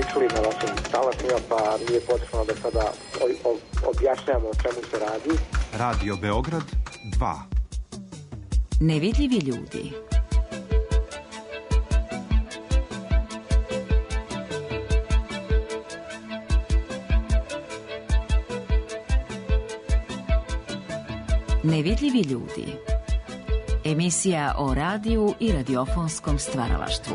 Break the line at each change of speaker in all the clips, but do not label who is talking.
učili na vašim talasima, pa nije potrebno da sada objašnjamo o čemu se radi.
Radio Beograd 2.
Nevidljivi ljudi. Nevidljivi ljudi. Emisija o radiju i radiofonskom stvaralaštvu.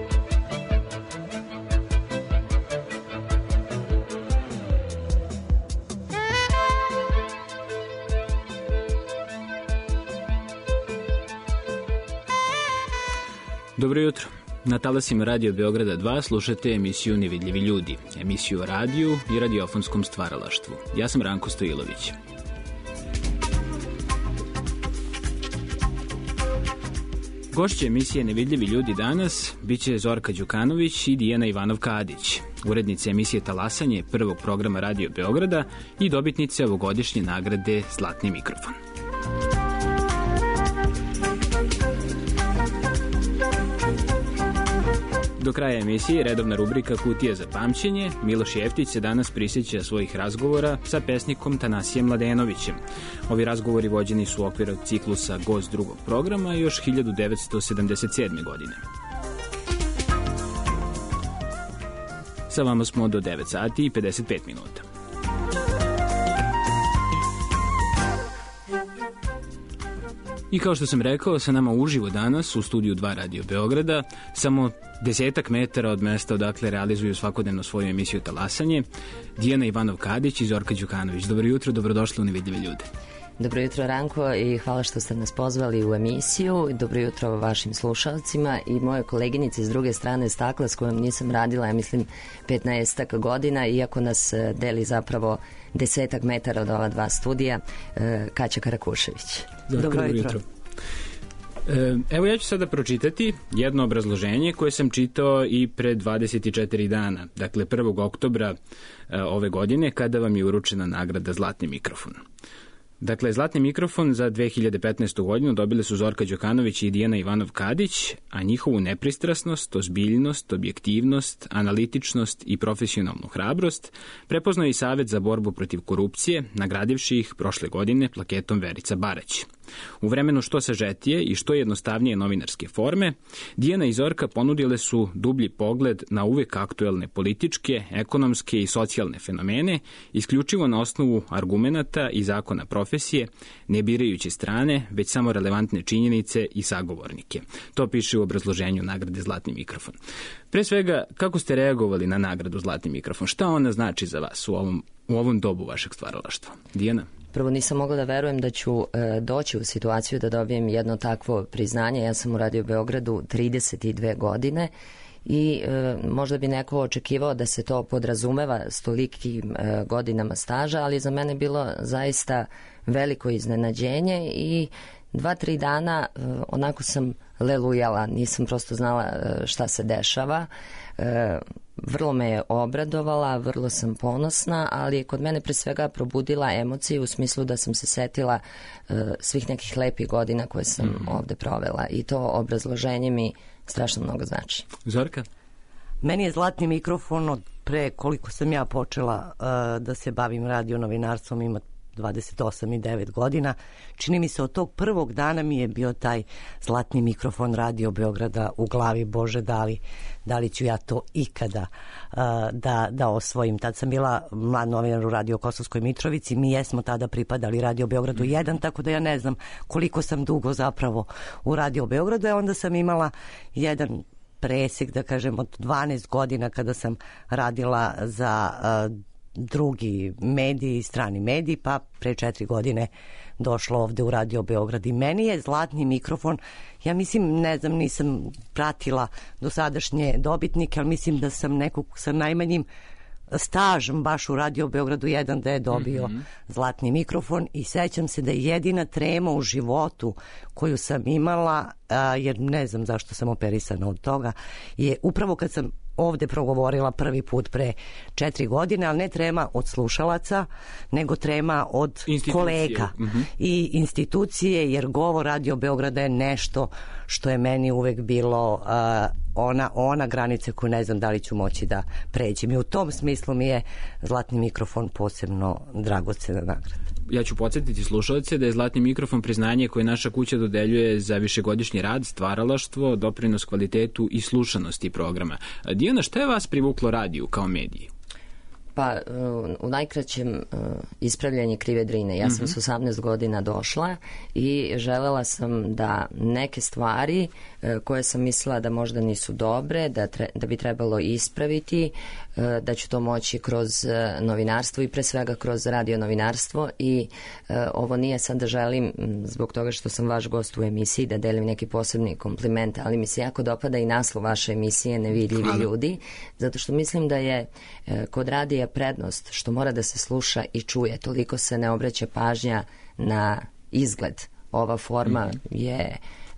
Dobro jutro. Na talasima Radio Beograda 2 slušate emisiju Nevidljivi ljudi, emisiju o radiju i radiofonskom stvaralaštvu. Ja sam Ranko Stojilović. Gošće emisije Nevidljivi ljudi danas biće Zorka Đukanović i Dijana Ivanov-Kadić, urednice emisije Talasanje prvog programa Radio Beograda i dobitnice ovogodišnje nagrade Zlatni mikrofon. Do kraja emisije redovna rubrika Kutija za pamćenje. Miloš Jeftić se danas prisjeća svojih razgovora sa pesnikom Tanasijem Mladenovićem. Ovi razgovori vođeni su u okviru ciklusa Gost drugog programa još 1977. godine. Sa vama smo do 9 sati i 55 minuta. I kao što sam rekao, sa nama uživo danas u studiju 2 Radio Beograda, samo 10 metara od mesta odakle realizuju svakodnevno svoju emisiju Talasanje, Dijana Ivanov-Kadić i Zorka Đukanović. Dobro jutro, dobrodošli u Nevidljive ljude.
Dobro jutro, Ranko, i hvala što ste nas pozvali u emisiju. Dobro jutro vašim slušalcima i moje koleginice s druge strane stakla s kojom nisam radila, ja mislim, 15 godina, iako nas deli zapravo 10 metara od ova 2 studija, Kaća Karakušević.
Dobro jutro. Evo ja ću sada pročitati jedno obrazloženje koje sam čitao i pre 24 dana, dakle 1. oktobra ove godine, kada vam je uručena nagrada Zlatni mikrofon. Dakle, Zlatni mikrofon za 2015. godinu dobile su Zorka Đukanović i Dijana Ivanov-Kadić, a njihovu nepristrasnost, ozbiljnost, objektivnost, analitičnost i profesionalnu hrabrost prepoznao i Savet za borbu protiv korupcije, nagradivši ih prošle godine plaketom Verica Barać. U vremenu što sažetije i što jednostavnije novinarske forme, Dijana i Zorka ponudile su dublji pogled na uvek aktuelne političke, ekonomske i socijalne fenomene, isključivo na osnovu argumenata i zakona profesije, ne birajući strane, već samo relevantne činjenice i sagovornike. To piše u obrazloženju nagrade Zlatni mikrofon. Pre svega, kako ste reagovali na nagradu Zlatni mikrofon? Šta ona znači za vas u ovom dobu vašeg stvaralaštva? Dijana?
Prvo, nisam mogla da verujem da ću doći u situaciju da dobijem jedno takvo priznanje. Ja sam u Radio Beogradu 32 godine i možda bi neko očekivao da se to podrazumeva s tolikim godinama staža, ali za mene bilo zaista veliko iznenađenje i 2-3 dana onako sam lelujala, nisam prosto znala šta se dešava. Vrlo me je obradovala, vrlo sam ponosna, ali je kod mene pre svega probudila emocije u smislu da sam se setila svih nekih lepih godina koje sam ovde provela i to obrazloženje mi strašno mnogo znači.
Zorka?
Meni je Zlatni mikrofon od pre koliko sam ja počela da se bavim radio novinarstvom, ima 28 i 9 godina. Čini mi se od tog prvog dana mi je bio taj Zlatni mikrofon Radio Beograda u glavi. Bože, da li ću ja to ikada da osvojim. Tad sam bila mlad novinar u Radio Kosovskoj Mitrovici, mi jesmo tada pripadali Radio Beogradu 1, tako da ja ne znam koliko sam dugo zapravo u Radio Beogradu, a onda sam imala jedan presek, da kažem, od 12 godina kada sam radila za drugi mediji, strani mediji, pa pre 4 godine došla ovde u Radio Beograd. I meni je Zlatni mikrofon, ja mislim, ne znam, nisam pratila dosadašnje dobitnike, ali mislim da sam nekog sa najmanjim stažom baš u Radio Beogradu 1 da je dobio Zlatni mikrofon i sećam se da je jedina trema u životu koju sam imala, jer ne znam zašto sam operisana od toga, je upravo kad sam ovde progovorila prvi put pre 4 godine, ali ne trema od slušalaca, nego trema od kolega i institucije, jer govor Radio Beograda je nešto što je meni uvek bilo ona granica koju ne znam da li ću moći da pređem. I u tom smislu mi je Zlatni mikrofon posebno dragocena nagrada.
Ja ću podsjetiti slušalce da je Zlatni mikrofon priznanje koje naša kuća dodeljuje za višegodišnji rad, stvaralaštvo, doprinos kvalitetu i slušanosti programa. Dijana, šta je vas privuklo radiju kao mediji?
Pa, u najkraćem ispravljanje krive drine. Ja sam s 18 godina došla i želela sam da neke stvari koje sam mislila da možda nisu dobre, da bi trebalo ispraviti, da ću to moći kroz novinarstvo i pre svega kroz radio novinarstvo. I ovo nije sad da želim, zbog toga što sam vaš gost u emisiji, da delim neki posebni kompliment, ali mi se jako dopada i naslov vaše emisije Nevidljivi ljudi, zato što mislim da je kod radija prednost što mora da se sluša i čuje. Toliko se ne obraća pažnja na izgled. Ova forma je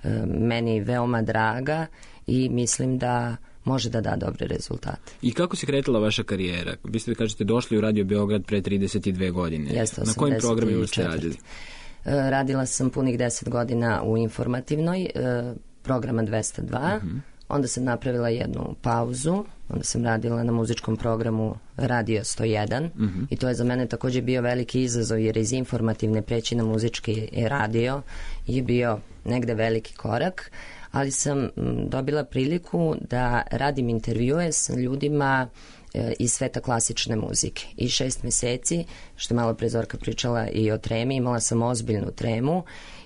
meni veoma draga i mislim da može da da dobre rezultate.
I kako se kretala vaša karijera? Vi ste, kažete, došli u Radio Beograd pre 32 godine.
Jeste,
na kojim programima ste radili?
Radila sam punih 10 godina u informativnoj, programa 202, onda sam napravila jednu pauzu, onda sam radila na muzičkom programu Radio 101 i to je za mene takođe bio veliki izazov, jer iz informativne preći na muzički radio je bio negde veliki korak, ali sam dobila priliku da radim intervjue sa ljudima iz sveta klasične muzike. I 6 meseci, što je malo pre Zorka pričala i o tremi, imala sam ozbiljnu tremu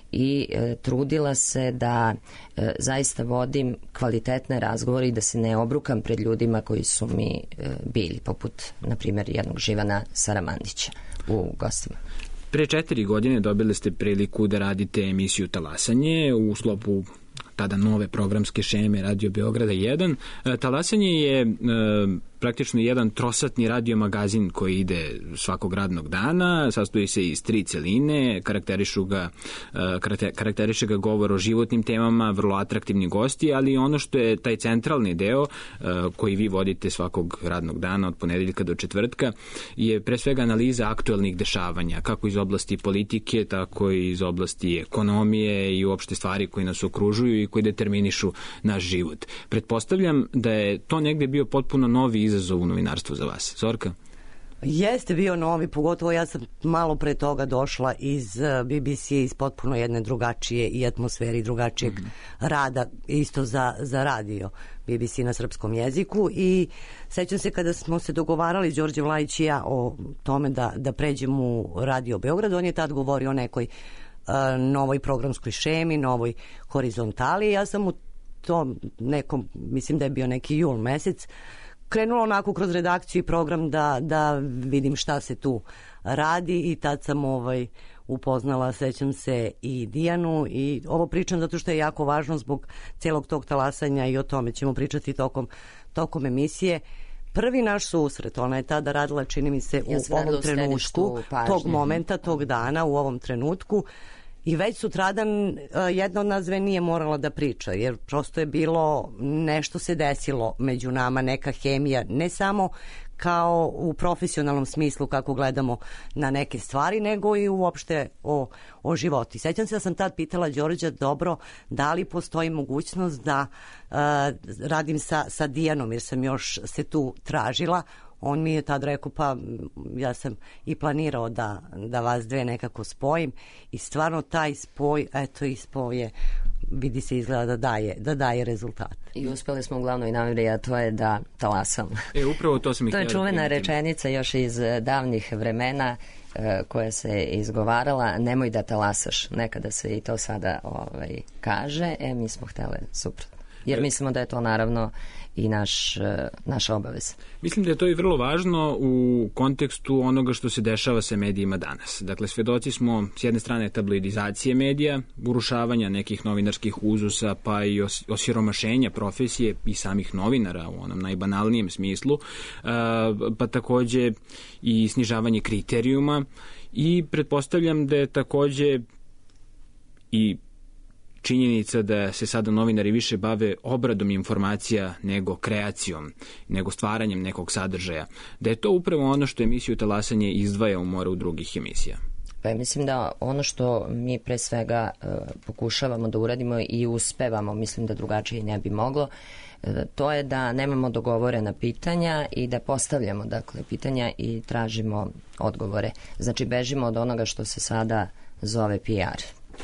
i trudila se da zaista vodim kvalitetne razgovore i da se ne obrukam pred ljudima koji su mi bili, poput, na primjer, jednog Živana Saramandića u gostima.
Pre 4 godine dobili ste priliku da radite emisiju Talasanje u sklopu tada nove programske šeme Radio Beograda 1. Talasanje je praktično jedan trosatni radio magazin koji ide svakog radnog dana, sastoji se iz 3 celine, karakteriše ga govor o životnim temama, vrlo atraktivni gosti, ali ono što je taj centralni deo koji vi vodite svakog radnog dana od ponedeljka do četvrtka je pre svega analiza aktuelnih dešavanja, kako iz oblasti politike, tako i iz oblasti ekonomije i uopšte stvari koje nas okružuju i koji determinišu naš život. Pretpostavljam da je to negde bio potpuno novi izazov u novinarstvu za vas. Zorka?
Jeste bio novi, pogotovo ja sam malo pre toga došla iz BBC iz potpuno jedne drugačije i atmosferi drugačijeg rada, isto za radio BBC na srpskom jeziku, i sećam se kada smo se dogovarali Đorđe Vlajić i ja o tome da pređem u Radio Beograd, on je tad govorio o nekoj novoj programskoj šemi, novoj horizontali. Ja sam u tom nekom, mislim da je bio neki jul mesec, krenula onako kroz redakciju i program da vidim šta se tu radi, i tad sam upoznala, sećam se, i Dijanu, i ovo pričam zato što je jako važno zbog celog tog talasanja i o tome ćemo pričati tokom emisije. Prvi naš susret, ona je tada radila, čini mi se, u ovom trenutku, tog momenta, tog dana, u ovom trenutku, i već sutradan jedna od nas dve nije morala da priča, jer prosto je bilo, nešto se desilo među nama, neka hemija, ne samo kao u profesionalnom smislu kako gledamo na neke stvari, nego i uopšte o životu. Sećam se da sam tad pitala Đorđa, dobro, da li postoji mogućnost da radim sa Dijanom, jer sam još se tu tražila. On mi je tad rekao, pa ja sam i planirao da vas dve nekako spojim, i stvarno taj spoj, eto, ispoje, vidi se, izgleda da daje rezultat.
I uspeli smo u glavnoj nameri, a to je da talasam.
Upravo to sam i
to je čuvena rečenica još iz davnih vremena koja se izgovarala, nemoj da talasaš. Nekada se i to sada kaže, mi smo htele suprotno. Jer mislimo da je to naravno i naša obaveza.
Mislim da je to i vrlo važno u kontekstu onoga što se dešava sa medijima danas. Dakle, svedoci smo s jedne strane tabloidizacije medija, urušavanja nekih novinarskih uzusa, pa i osiromašenja profesije i samih novinara u onom najbanalnijem smislu, pa takođe i snižavanje kriterijuma, i pretpostavljam da je takođe i činjenica da se sada novinari više bave obradom informacija nego kreacijom, nego stvaranjem nekog sadržaja, da je to upravo ono što emisiju Talasanje izdvaja u moru drugih emisija?
Pa mislim da ono što mi pre svega pokušavamo da uradimo i uspevamo, mislim da drugačije ne bi moglo, to je da nemamo dogovorena pitanja i da postavljamo pitanja i tražimo odgovore. Znači bežimo od onoga što se sada zove PR.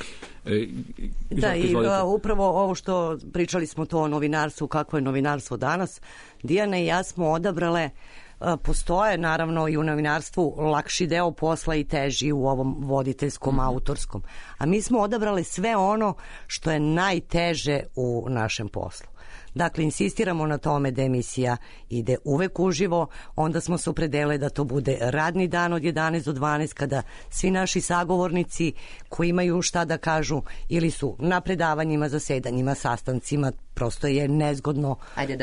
Da, i upravo ovo što pričali smo to o novinarstvu, kako je novinarstvo danas, Dijana i ja smo odabrale, postoje naravno i u novinarstvu lakši deo posla i teži u ovom voditeljskom, autorskom, a mi smo odabrale sve ono što je najteže u našem poslu. Dakle, insistiramo na tome da emisija ide uvek uživo, onda smo se opredelili da to bude radni dan od 11 do 12, kada svi naši sagovornici koji imaju šta da kažu ili su na predavanjima, zasedanjima, sastancima, prosto je nezgodno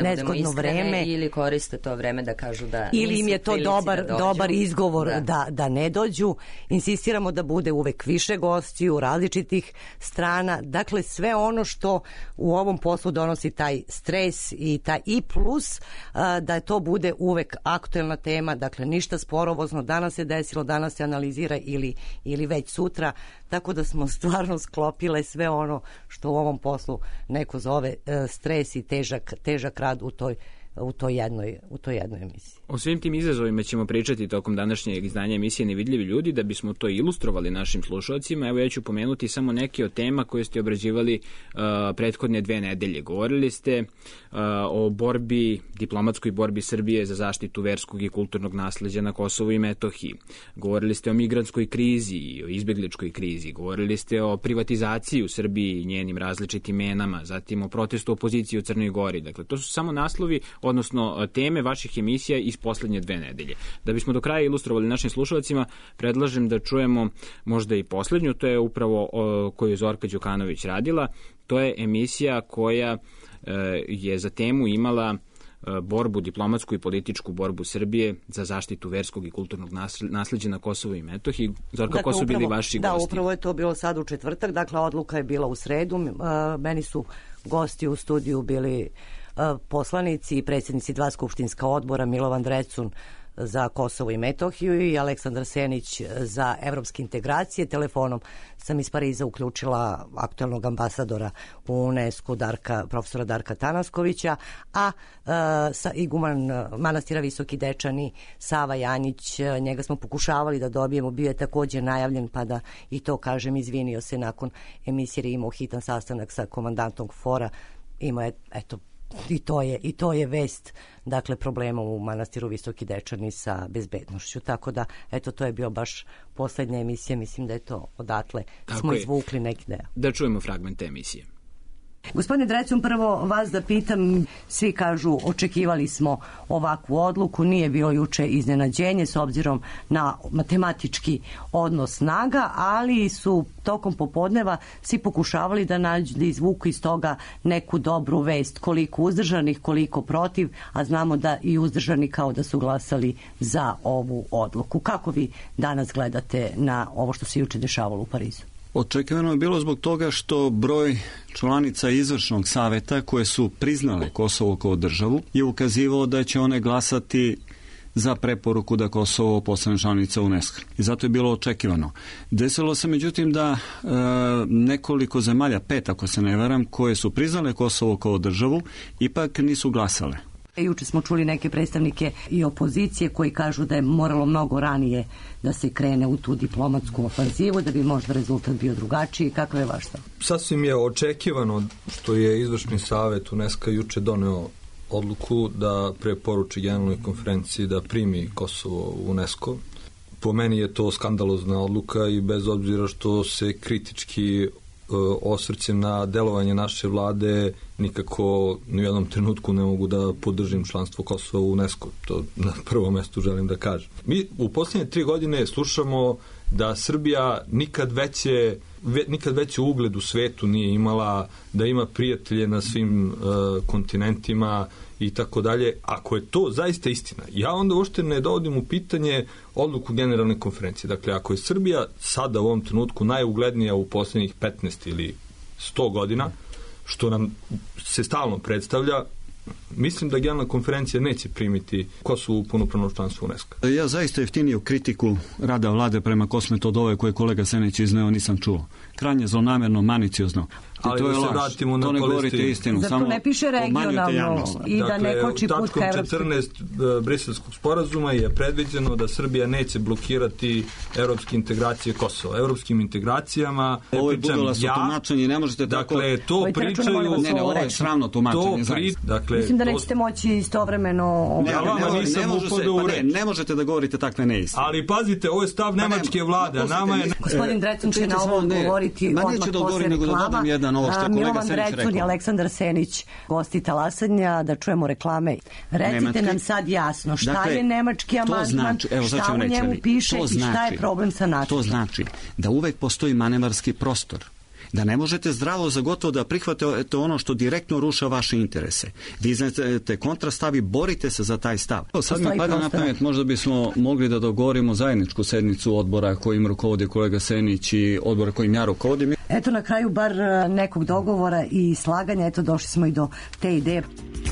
vreme.
Ili koriste to vreme da kažu da
ili im je to dobar izgovor da ne dođu. Insistiramo da bude uvek više gostiju, različitih strana. Dakle, sve ono što u ovom poslu donosi taj stres i plus da to bude uvek aktuelna tema, dakle ništa sporovozno, danas se desilo, danas se analizira ili već sutra, tako da smo stvarno sklopile sve ono što u ovom poslu neko zove stres i težak rad u toj jednoj emisiji.
O svim tim izazovima ćemo pričati tokom današnjeg izdanja emisije Nevidljivi ljudi. Da bismo to ilustrovali našim slušalcima, evo ja ću pomenuti samo neke od tema koje ste obrađivali prethodne 2 nedelje. Govorili ste o diplomatskoj borbi Srbije za zaštitu verskog i kulturnog nasleđa na Kosovu i Metohiji. Govorili ste o migrantskoj krizi i o izbegličkoj krizi. Govorili ste o privatizaciji u Srbiji i njenim različitim menama, zatim o protestu opozicije u Crnoj Gori. Dakle, to su samo naslovi, odnosno teme vaših emisija iz poslednje 2 nedelje. Da bismo do kraja ilustrovali našim slušalcima, predlažem da čujemo možda i poslednju, to je upravo koju je Zorka Đukanović radila. To je emisija koja je za temu imala borbu, diplomatsku i političku borbu Srbije za zaštitu verskog i kulturnog nasleđa na Kosovu i Metohiji. Zorka, ko su bili vaši gosti?
Da, upravo je to bilo sad u četvrtak, dakle odluka je bila u sredu. Meni su gosti u studiju bili poslanici i predsjednici 2 skupštinska odbora, Milovan Drecun za Kosovo i Metohiju i Aleksandar Senić za evropske integracije. Telefonom sam iz Pariza uključila aktuelnog ambasadora u UNESCO profesora Darka Tanaskovića, a iguman manastira Visoki Dečani Sava Janjić, njega smo pokušavali da dobijemo, bio je također najavljen, pa da i to kažem, izvinio se nakon emisije, imao hitan sastanak sa komandantom KFOR-a, imao je, eto, i to je vest, dakle, problema u manastiru Visoki Dečani sa bezbednošću. Tako da, eto, to je bio baš poslednja emisija, mislim da je to odatle smo izvukli neki deo.
Da čujemo fragment te emisije.
Gospodine Drecun, prvo vas da pitam, svi kažu očekivali smo ovakvu odluku, nije bilo juče iznenađenje s obzirom na matematički odnos snaga, ali su tokom popodneva svi pokušavali da izvuku iz toga neku dobru vest, koliko uzdržanih, koliko protiv, a znamo da i uzdržani kao da su glasali za ovu odluku. Kako vi danas gledate na ovo što se juče dešavalo u Parizu?
Očekivano je bilo zbog toga što broj članica izvršnog saveta koje su priznale Kosovo kao državu je ukazivao da će one glasati za preporuku da Kosovo postane članica UNESCO. I zato je bilo očekivano. Desilo se međutim da nekoliko zemalja, 5 ako se ne varam, koje su priznale Kosovo kao državu, ipak nisu glasale.
Juče smo čuli neke predstavnike i opozicije koji kažu da je moralo mnogo ranije da se krene u tu diplomatsku ofanzivu, da bi možda rezultat bio drugačiji. Kakav je vaš stav?
Sasvim je očekivano što je izvršni savet UNESCO juče doneo odluku da preporuči generalnoj konferenciji da primi Kosovo u UNESCO. Po meni je to skandalozna odluka i bez obzira što se kritički osvrćem na delovanje naše vlade, nikako ni u jednom trenutku ne mogu da podržim članstvo Kosova u UNESCO. To na prvom mestu želim da kažem. Mi u posljednje 3 godine slušamo da Srbija nikad veći ugled u svetu nije imala, da ima prijatelje na svim kontinentima i tako dalje. Ako je to zaista istina, ja onda uopšte ne dovodim u pitanje odluku generalne konferencije. Dakle, ako je Srbija sada u ovom trenutku najuglednija u posljednjih 15 ili 100 godina, što nam se stalno predstavlja, mislim da Generalna konferencija neće primiti Kosovo u punopravno članstvo UNESCO.
Ja zaista jeftiniju kritiku rada vlade prema Kosmetodove koje kolega Senić izneo nisam čuo. Krajnje zlonamerno, maliciozno.
Ali
to je
da se
laž.
vratimo na
to ne govorite istinu.
Zato
samo
ne piše regionalno i da ne koči put ka evropskim.
Tačkom 14 Briselskog sporazuma je predviđeno da Srbija neće blokirati evropske integracije Kosova. Evropskim integracijama
ovo je budala su tumačenje, ne možete tako...
Dakle, to pričaju...
Ne, ovo je sramno tumačenje.
Dakle,
mislim da nećete moći istovremeno...
Ne možete da govorite takve neistine.
Ali pazite, ovo je stav nemačke vlade, a nama je...
Gospodin Drecun će na ovo govoriti odmah posle reklama. Milovan Drecun i Aleksandar Senić, gosti Talasanja, da čujemo reklame. Recite nam sad jasno šta je nemački amandman, šta u njemu piše i šta je problem sa nacrtom.
To znači da uvek postoji manevarski prostor, da ne možete zdravo za gotovo da prihvatite ono što direktno ruša vaše interese. Vi iznete kontrastav i borite se za taj stav. Sad mi pada na pamet, možda bismo mogli da dogovorimo zajedničku sednicu odbora kojim rukovodi kolega Senić i odbora kojim ja rukovodim.
Eto na kraju bar nekog dogovora i slaganja, eto došli smo i do te ideje.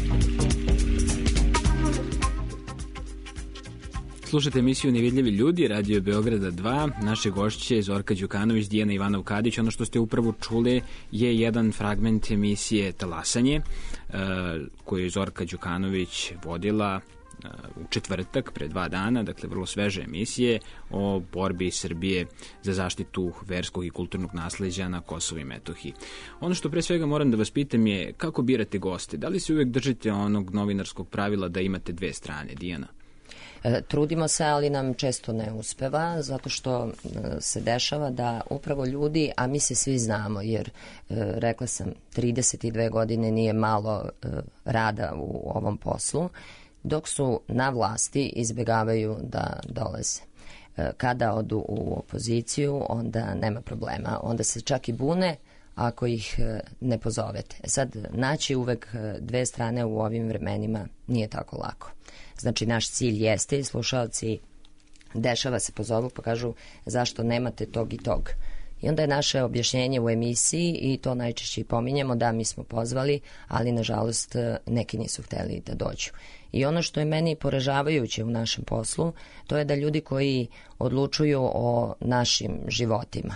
Slušajte emisiju Nevidljivi ljudi, Radio Beograda 2, naše gošće Zorka Đukanović, Dijana Ivanov-Kadić. Ono što ste upravo čuli je jedan fragment emisije Talasanje, koju je Zorka Đukanović vodila u četvrtak, pre 2 dana, dakle vrlo sveže emisije o borbi Srbije za zaštitu verskog i kulturnog nasleđa na Kosovu i Metohiji. Ono što pre svega moram da vas pitam je kako birate goste? Da li se uvek držite onog novinarskog pravila da imate 2 strane, Dijana?
Trudimo se, ali nam često ne uspeva, zato što se dešava da upravo ljudi, a mi se svi znamo, jer rekla sam, 32 godine nije malo rada u ovom poslu, dok su na vlasti izbjegavaju da dolaze. Kada odu u opoziciju, onda nema problema, onda se čak i bune ako ih ne pozovete. Sad, naći uvek 2 strane u ovim vremenima nije tako lako. Znači, naš cilj jeste i slušalci dešava se pozovu pa kažu zašto nemate tog i tog. I onda je naše objašnjenje u emisiji i to najčešće i pominjemo, da mi smo pozvali, ali nažalost neki nisu hteli da dođu. I ono što je meni poražavajuće u našem poslu, to je da ljudi koji odlučuju o našim životima,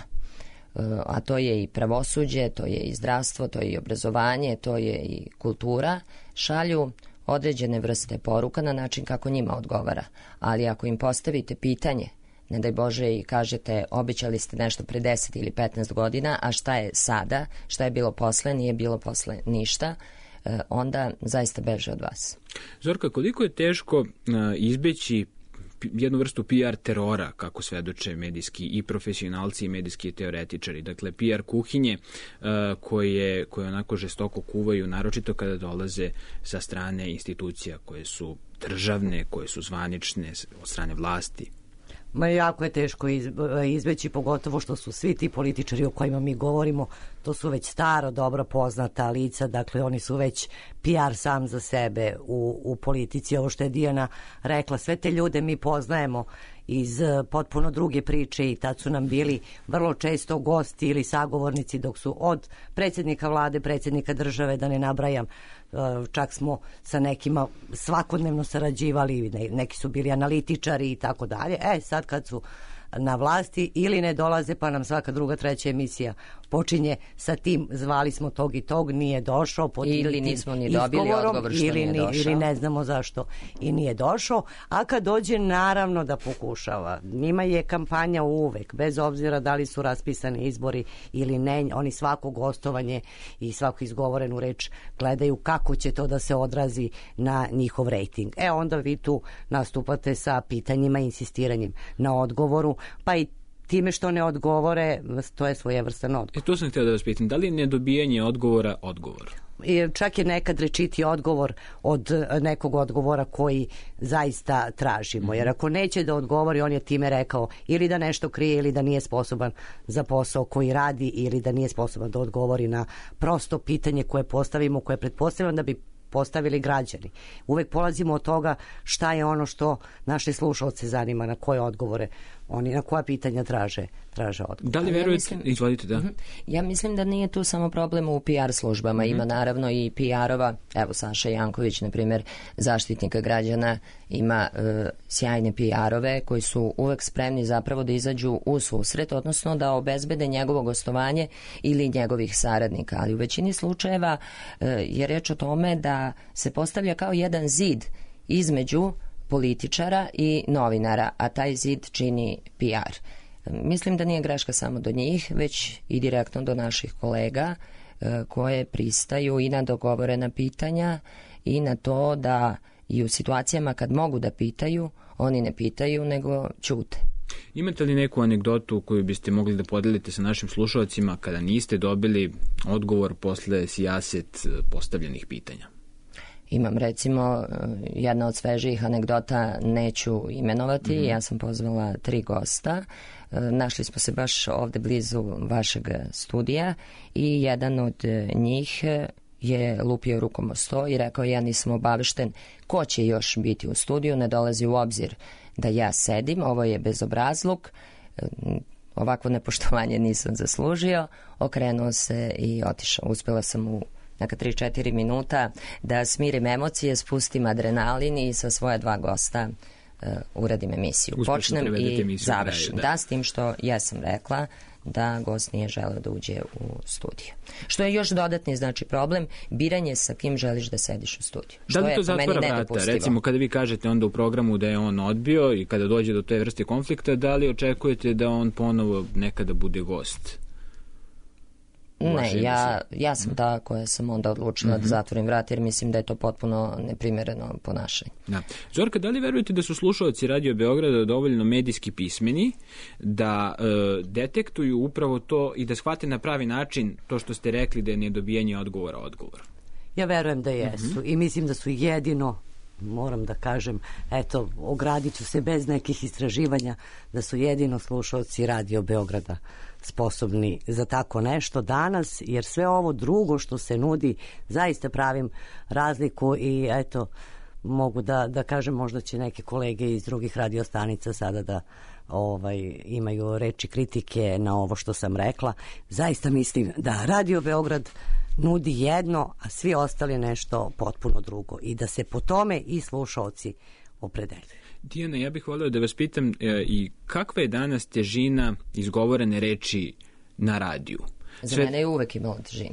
a to je i pravosuđe, to je i zdravstvo, to je i obrazovanje, to je i kultura, šalju određene vrste poruka na način kako njima odgovara. Ali ako im postavite pitanje, ne daj Bože, i kažete obećali ste nešto pre 10 ili 15 godina, a šta je sada, šta je bilo posle, nije bilo posle ništa, onda zaista beže od vas.
Zorka, koliko je teško izbeći jednu vrstu PR terora, kako svedoče medijski i profesionalci i medijski teoretičari. Dakle, PR kuhinje koje onako žestoko kuvaju, naročito kada dolaze sa strane institucija koje su državne, koje su zvanične od strane vlasti.
Jako je teško izbeći, pogotovo što su svi ti političari o kojima mi govorimo, to su već staro, dobro poznata lica, dakle oni su već PR sam za sebe u politici. Ovo što je Dijana rekla, sve te ljude mi poznajemo iz potpuno druge priče i tad su nam bili vrlo često gosti ili sagovornici, dok su od predsjednika vlade, predsjednika države, da ne nabrajam, čak smo sa nekima svakodnevno sarađivali, neki su bili analitičari i tako dalje. Sad kad su na vlasti ili ne dolaze, pa nam svaka druga, treća emisija počinje sa tim, zvali smo tog i tog, nije došao,
ili nismo ni dobili odgovor što nije došao,
ili ne znamo zašto i nije došao, a kad dođe naravno da pokušava. Njima je kampanja uvek, bez obzira da li su raspisani izbori ili ne, oni svako gostovanje i svaku izgovorenu reč gledaju kako će to da se odrazi na njihov rejting. Onda vi tu nastupate sa pitanjima i insistiranjem na odgovoru, pa i time što ne odgovore, to je svojevrstan odgovor.
To sam htio da vas pitam, da li nedobijanje odgovora odgovor?
Čak je nekad rečiti odgovor od nekog odgovora koji zaista tražimo, jer ako neće da odgovori, on je time rekao ili da nešto krije ili da nije sposoban za posao koji radi ili da nije sposoban da odgovori na prosto pitanje koje postavimo, koje pretpostavljam da bi postavili građani. Uvek polazimo od toga šta je ono što naše slušalce zanima, na koje odgovore Oni na koja pitanja traže odgovor.
Da li verujete? Izvolite, da.
Ja mislim da nije tu samo problem u PR službama. Ima naravno i PR-ova. Evo, Saša Janković, na primjer, Zaštitnika građana, ima sjajne PR-ove koji su uvek spremni zapravo da izađu u susret, odnosno da obezbede njegovo gostovanje ili njegovih saradnika. Ali u većini slučajeva je reč o tome da se postavlja kao jedan zid između političara i novinara, a taj zid čini PR. Mislim da nije greška samo do njih, već i direktno do naših kolega koje pristaju i na dogovorena pitanja i na to da i u situacijama kad mogu da pitaju, oni ne pitaju, nego ćute.
Imate li neku anegdotu koju biste mogli da podelite sa našim slušalcima kada niste dobili odgovor posle sijaset postavljenih pitanja?
Imam recimo jedna od svežijih anegdota, neću imenovati, ja sam pozvala 3 gosta, našli smo se baš ovde blizu vašeg studija i jedan od njih je lupio rukom o sto i rekao ja nisam obavešten ko će još biti u studiju, ne dolazi u obzir da ja sedim, ovo je bezobrazluk, ovakvo nepoštovanje nisam zaslužio, okrenuo se i otišao. Uspela sam u neka 3-4 minuta da smirim emocije, spustim adrenalin i sa svoje 2 gosta uradim emisiju. Počnem i završim. Da, s tim što ja sam rekla da gost nije želeo da uđe u studiju. Što je još dodatni znači problem, biranje sa kim želiš da sediš u studiju.
Da li to zatvara vrata? Recimo kada vi kažete onda u programu da je on odbio i kada dođe do te vrste konflikta, da li očekujete da on ponovo nekada bude gost?
Ne, ja sam ta koja sam onda odlučila da zatvorim vrat jer mislim da je to potpuno neprimereno ponašanje.
Da. Zorka, da li verujete da su slušalci Radio Beograda dovoljno medijski pismeni da detektuju upravo to i da shvate na pravi način to što ste rekli da je nedobijanje odgovora odgovor?
Ja verujem da jesu i mislim da su jedino, moram da kažem, eto, ogradit ću se bez nekih istraživanja, da su jedino slušalci Radio Beograda sposobni za tako nešto danas, jer sve ovo drugo što se nudi, zaista pravim razliku i eto, mogu da kažem, možda će neke kolege iz drugih radiostanica sada da imaju reči kritike na ovo što sam rekla. Zaista mislim da Radio Beograd nudi jedno, a svi ostali nešto potpuno drugo i da se po tome i slušaoci opredeljuju.
Dijana, ja bih volio da vas pitam i kakva je danas težina izgovorene reči na radiju?
Za mene je uvek imalo težinu.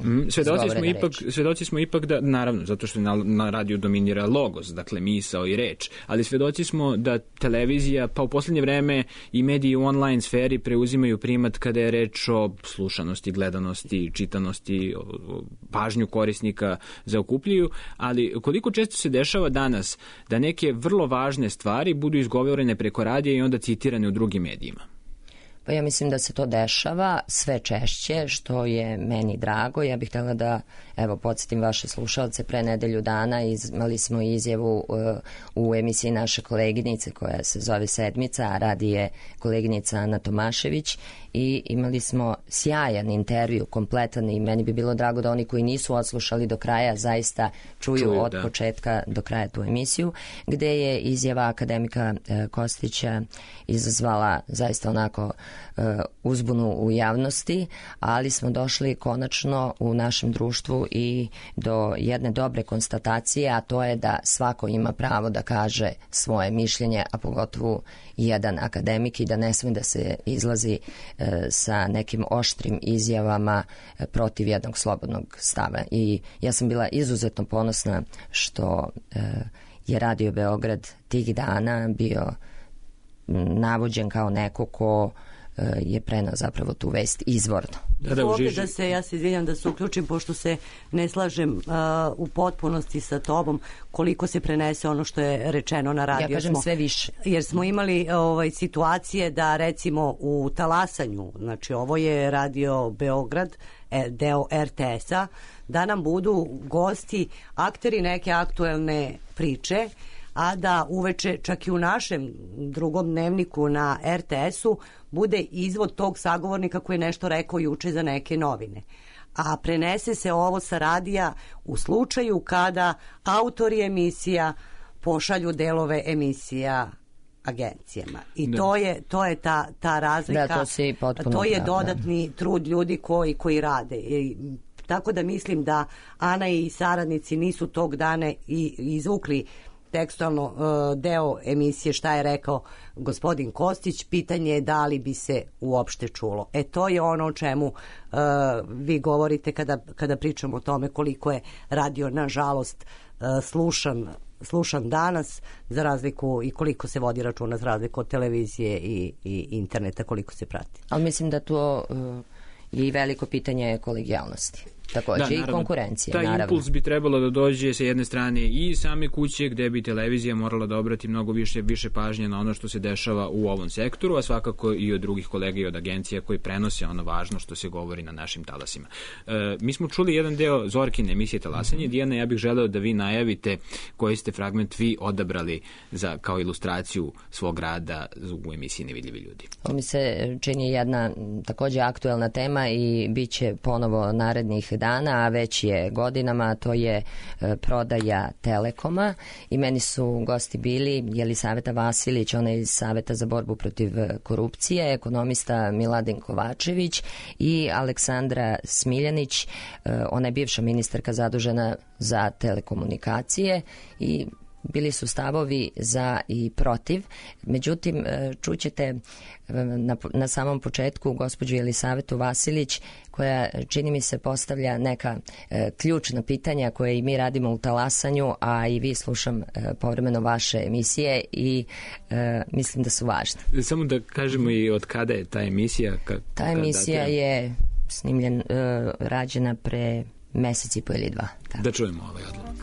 Svedoci smo ipak da, naravno, zato što na radiju dominira logos, dakle misao i reč, ali svedoci smo da televizija, pa u poslednje vreme i mediji u online sferi preuzimaju primat kada je reč o slušanosti, gledanosti, čitanosti, pažnju korisnika zaokupljaju, ali koliko često se dešava danas da neke vrlo važne stvari budu izgovorene preko radija i onda citirane u drugim medijima?
Pa ja mislim da se to dešava sve češće, što je meni drago. Ja bih htjela da, evo, podsjetim vaše slušalce, pre nedelju dana imali smo izjavu u emisiji naše koleginice koja se zove Sedmica, a radi je koleginica Ana Tomašević i imali smo sjajan intervju, kompletan i meni bi bilo drago da oni koji nisu odslušali do kraja zaista čuju od početka do kraja tu emisiju, gde je izjava akademika Kostića izazvala zaista onako uzbunu u javnosti, ali smo došli konačno u našem društvu i do jedne dobre konstatacije, a to je da svako ima pravo da kaže svoje mišljenje, a pogotovo jedan akademik i da ne sme da se izlazi sa nekim oštrim izjavama protiv jednog slobodnog stava. I ja sam bila izuzetno ponosna što je Radio Beograd tih dana bio navođen kao neko ko je prenao zapravo tu vest izvorno.
Ja se izvinjam da se uključim, pošto se ne slažem u potpunosti sa tobom koliko se prenese ono što je rečeno na radiju.
Ja kažem sve više.
Jer smo imali situacije da recimo u talasanju, znači ovo je Radio Beograd, deo RTS-a, da nam budu gosti, akteri neke aktuelne priče, a da uveče čak i u našem drugom dnevniku na RTS-u bude izvod tog sagovornika koji je nešto rekao juče za neke novine. A prenese se ovo sa radija u slučaju kada autori emisija pošalju delove emisija agencijama. I to je ta razlika.
Da, to si potpuno
to je
pravo,
dodatni trud ljudi koji rade. Tako da mislim da Ana i saradnici nisu tog dana izvukli tekstualno deo emisije šta je rekao gospodin Kostić. Pitanje je da li bi se uopšte čulo. To je ono o čemu vi govorite kada pričamo o tome koliko je radio, nažalost, slušan danas, za razliku i koliko se vodi računa za razliku od televizije i interneta, koliko se prati.
Ali mislim da to je i veliko pitanje kolegijalnosti. Takođe i konkurencije,
taj
naravno.
impuls bi trebalo da dođe sa jedne strane i same kuće, gde bi televizija morala da obrati mnogo više pažnje na ono što se dešava u ovom sektoru, a svakako i od drugih kolega i od agencija koji prenose ono važno što se govori na našim talasima. Mi smo čuli jedan deo Zorkine emisije Talasanje. Dijana, ja bih želeo da vi najavite koji ste fragment vi odabrali kao ilustraciju svog rada u emisiji Nevidljivi ljudi.
Ovo mi se čini jedna takođe aktuelna tema i bit će ponovo narednih dana, a već je godinama, to je prodaja Telekoma i meni su gosti bili Jelisaveta Vasilić, ona iz Saveta za borbu protiv korupcije, ekonomista Miladin Kovačević i Aleksandra Smiljanić, ona je bivša ministarka zadužena za telekomunikacije i bili su stavovi za i protiv. Međutim, čućete na samom početku gospođu Jelisavetu Vasilić koja, čini mi se, postavlja neka ključna pitanja koje i mi radimo u Talasanju, a i vi slušam povremeno vaše emisije i mislim da su važne.
Samo da kažemo i od kada je ta emisija?
Ta emisija je rađena pre mesec i po ili dva.
Da čujemo ovaj odlomak.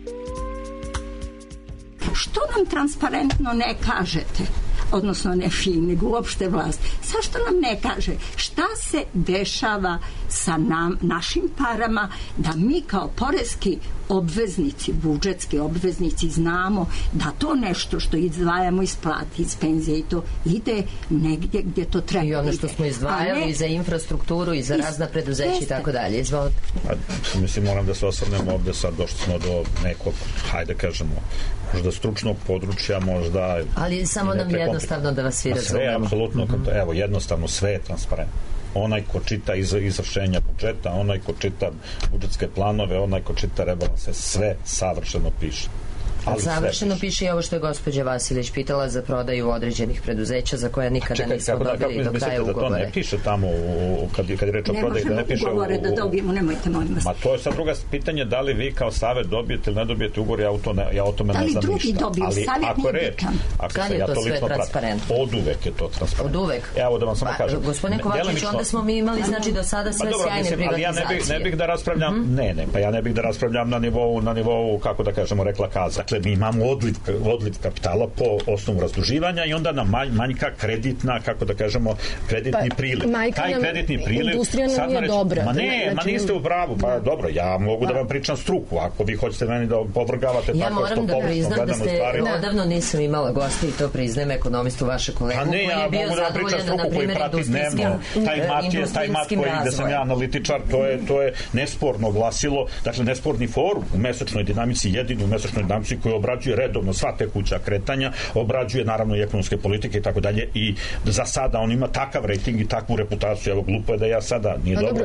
Što nam transparentno ne kažete, odnosno ne vi, nego uopšte vlast, zašto nam ne kaže šta se dešava sa našim parama, da mi kao poreski obveznici, budžetski obveznici znamo da to nešto što izdvajamo iz plati, iz penzije i to ide negdje gdje to treba.
I ono što smo izdvajali za infrastrukturu i za razna preduzeća i tako dalje. Izvolite.
Mislim, moram da se osvrnemo ovde, sad došli smo do nekog, hajde kažemo, možda stručnog područja, možda...
Ali samo nam jednostavno da vas svi razumemo.
Sve, apsolutno, evo, jednostavno sve je transparentno. Onaj ko čita izvršenja budžeta, onaj ko čita budžetske planove, onaj ko čita rebalanse, sve savršeno piše.
Savršeno piše i ovo što je gospođa Vasilić pitala za prodaju određenih preduzeća za koje nikada nismo dobili do kraja ugovore.
Da to ne piše tamo kad je reč o prodaji, da ne piše
ugovore da dobijemo, nemojte molim vas.
Ma to je sad druga pitanje, da li vi kao savet dobijete ili ne dobijete ugovor, ja o tome ne znam ništa.
Da li drugi dobiju, savjet nije bitan.
Kad je to sve transparentno?
Od uvek je to transparentno.
Od uvek?
Evo da vam samo kažem.
Gospodine Kovačić, onda smo mi imali znači do sada sve sjajne privatizacije.
Ali ja ne bih da raspravljam, ja ne bih da raspravljam na nivou, kako da kažemo, rekla kaza. Dakle, mi imamo odliv kapitala po osnovu razduživanja i onda nam manjka kreditna, kako da kažemo, kreditni priliv. Taj kreditni priliv...
Industrija nam je dobra.
Ma niste u pravu. Pa dobro, ja mogu da vam pričam struku. Ako vi hoćete meni da povrgavate
tako što
pogrešno
gledamo stvari... Ja moram da priznam da ste... Odavno nisam imala gosti i to priznajem ekonomistu vaše kolegu koji je bio zadovoljan da, na primjer, industrijskim
taj mat koji da sam ja analitičar, to je nesporno glasilo, dakle nesporni forum u mesečnoj dinamici, jedini u mesečnoj dinamici koji obrađuje redovno sva tekuća kretanja, obrađuje naravno i ekonomske politike i tako dalje i za sada on ima takav rejting i takvu reputaciju, evo glupo je da ja sada nije dobro.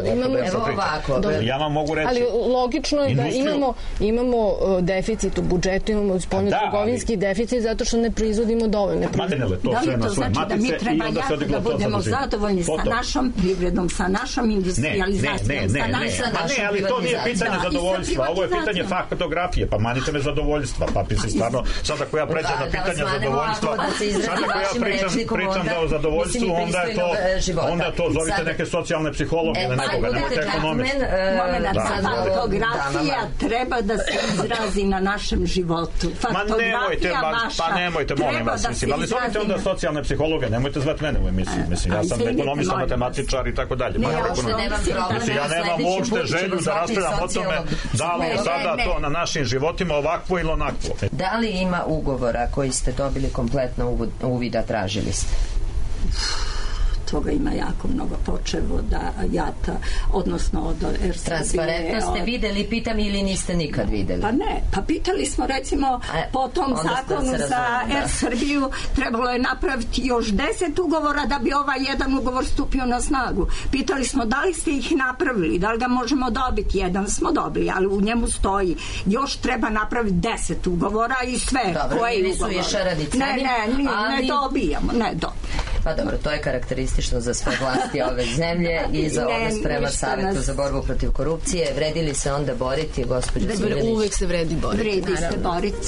Ja vam mogu reći.
Ali logično je da imamo deficit u budžetu, imamo spoljnotrgovinski deficit zato što ne proizvodimo dovoljno.
Da li to znači da mi treba jako da budemo zadovoljni sa našom privredom, sa našom industrializacijom, sa našom...
Ne, ali to nije pitanje zadovoljstva, ovo je pitanje faktografije, pa manite me zadovoljstva, pa mislim stvarno, sad ako ja pređem na pitanje zadovoljstva, sad ako ja pričam o zadovoljstvu, onda to zovite neke socijalne psihologe ili nekoga, nemojte ekonomist.
Faktografija treba da se izrazi na našem životu.
Pa nemojte, molim vas, mislim, ali zovite onda socijalne psihologe, nemojte zvati mene u emisiji, mislim, ja sam ekonomista, matematičar i tako dalje. Ja nemam uopšte želju da raspravljam o tome da li je sada to na našim životima ovakvo ili onakvo.
Da li ima ugovora koji ste dobili kompletno uvida, tražili ste?
toga ima jako mnogo, počevo da JATA, odnosno od RSB.
Transparentno ste videli, pitam, ili niste nikad videli?
Pa ne, pa pitali smo recimo po tom zakonu za Air Srbiju trebalo je napraviti još 10 ugovora da bi ovaj jedan ugovor stupio na snagu. Pitali smo da li ste ih napravili, da li ga možemo dobiti. Jedan smo dobili, ali u njemu stoji još treba napraviti 10 ugovora i sve.
Dobro, ili su je šaradi crnim,
ne dobijamo,
Pa dobro, to je karakteristično za sve vlasti ove zemlje i za odnos prema Savetu za borbu protiv korupcije. Vredi li se onda boriti, gospođo Smiljanić?
Uvek se vredi boriti.
Vredi se boriti.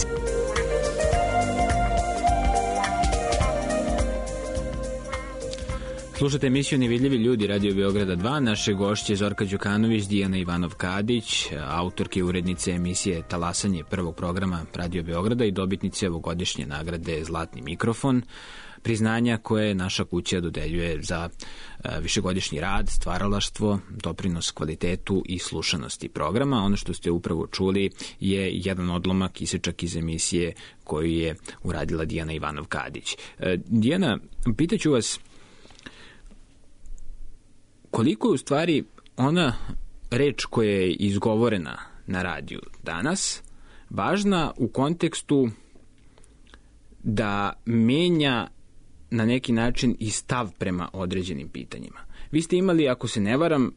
Slušate emisiju Nevidljivi ljudi, Radio Beograda 2. Naše gošće Zorka Đukanović, Dijana Ivanov-Kadić, autorke i urednice emisije Talasanje prvog programa Radio Beograda i dobitnice ovogodišnje nagrade Zlatni mikrofon, priznanja koje naša kuća dodeljuje za višegodišnji rad, stvaralaštvo, doprinos kvalitetu i slušanosti programa. Ono što ste upravo čuli je jedan odlomak, isečak iz emisije koju je uradila Dijana Ivanov-Kadić. Dijana, pitaću vas, koliko je u stvari ona reč koja je izgovorena na radiju danas važna u kontekstu da menja na neki način i stav prema određenim pitanjima. Vi ste imali, ako se ne varam,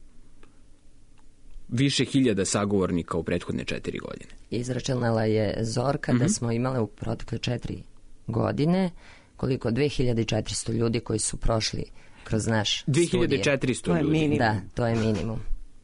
više hiljada sagovornika u prethodne 4 godine.
Izračunala je Zorka da smo imali u protekle 4 godine koliko 2400 ljudi koji su prošli kroz naš
2400 ljudi.
Da, to je minimum.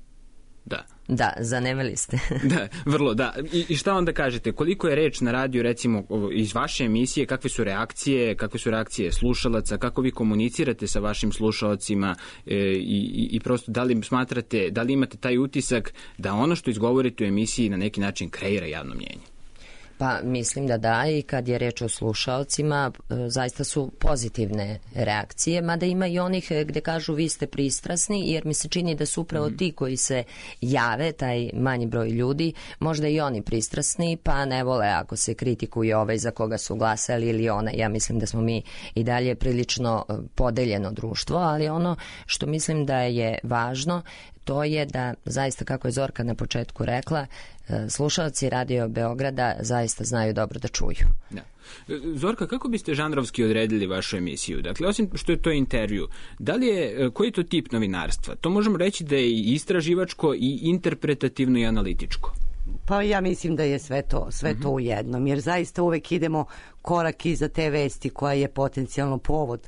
Da, zanemeli ste.
Da, vrlo, da. I šta onda kažete? Koliko je reč na radiju, recimo, iz vaše emisije, kakve su reakcije slušalaca, kako vi komunicirate sa vašim slušalcima i prosto da li smatrate, da li imate taj utisak da ono što izgovorite u emisiji na neki način kreira javno mnjenje?
Pa mislim da i kad je reč o slušaocima zaista su pozitivne reakcije, mada ima i onih gde kažu vi ste pristrasni, jer mi se čini da su upravo ti koji se jave, taj manji broj ljudi, možda i oni pristrasni, pa ne vole ako se kritikuje ovaj za koga su glasali ili onaj. Ja mislim da smo mi i dalje prilično podeljeno društvo, ali ono što mislim da je važno to je da zaista, kako je Zorka na početku rekla, slušalci Radio Beograda zaista znaju dobro da čuju.
Da. Zorka, kako biste žanrovski odredili vašu emisiju? Dakle, osim što je to intervju, da li je, koji je to tip novinarstva? To možemo reći da je i istraživačko i interpretativno i analitičko.
Pa ja mislim da je sve to u jednom, jer zaista uvek idemo korak iza te vesti koja je potencijalno povod